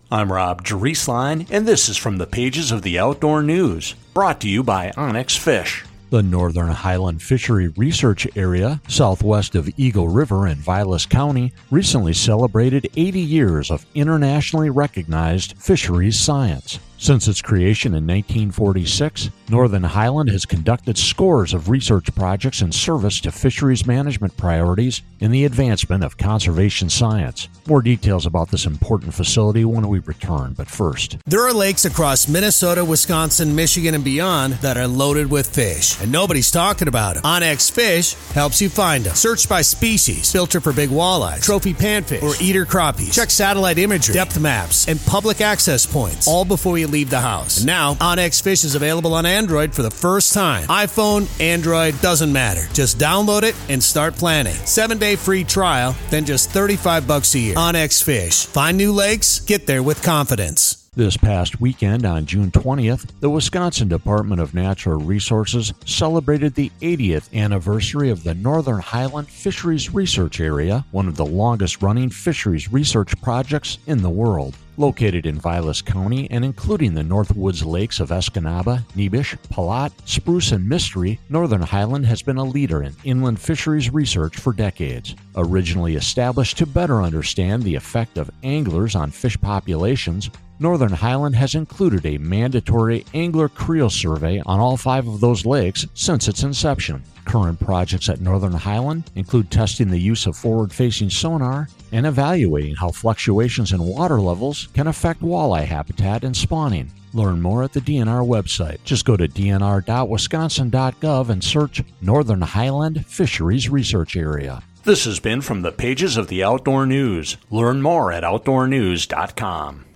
I'm Rob Drieslein, and this is from the pages of the Outdoor News, brought to you by Onyx Fish. The Northern Highland Fishery Research Area, southwest of Eagle River in Vilas County, recently celebrated 80 years of internationally recognized fisheries science. Since its creation in 1946, Northern Highland has conducted scores of research projects in service to fisheries management priorities in the advancement of conservation science. More details about this important facility when we return, but first. There are lakes across Minnesota, Wisconsin, Michigan, and beyond that are loaded with fish, and nobody's talking about them. Onyx Fish helps you find them. Search by species, filter for big walleye, trophy panfish, or eater crappies. Check satellite imagery, depth maps, and public access points, all before you leave the house. And now, Onyx Fish is available on Android for the first time. iPhone, Android, doesn't matter. Just download it and start planning. 7-day free trial, then just $35 a year. Onyx Fish. Find new lakes, get there with confidence. This past weekend, on June 20th, the Wisconsin Department of Natural Resources celebrated the 80th anniversary of the Northern Highland Fisheries Research Area, one of the longest-running fisheries research projects in the world. Located in Vilas County and including the Northwoods Lakes of Escanaba, Nebish, Palat, Spruce, and Mystery, Northern Highland has been a leader in inland fisheries research for decades. Originally established to better understand the effect of anglers on fish populations, Northern Highland has included a mandatory angler creel survey on all 5 of those lakes since its inception. Current projects at Northern Highland include testing the use of forward-facing sonar and evaluating how fluctuations in water levels can affect walleye habitat and spawning. Learn more at the DNR website. Just go to dnr.wisconsin.gov and search Northern Highland Fisheries Research Area. This has been from the pages of the Outdoor News. Learn more at outdoornews.com.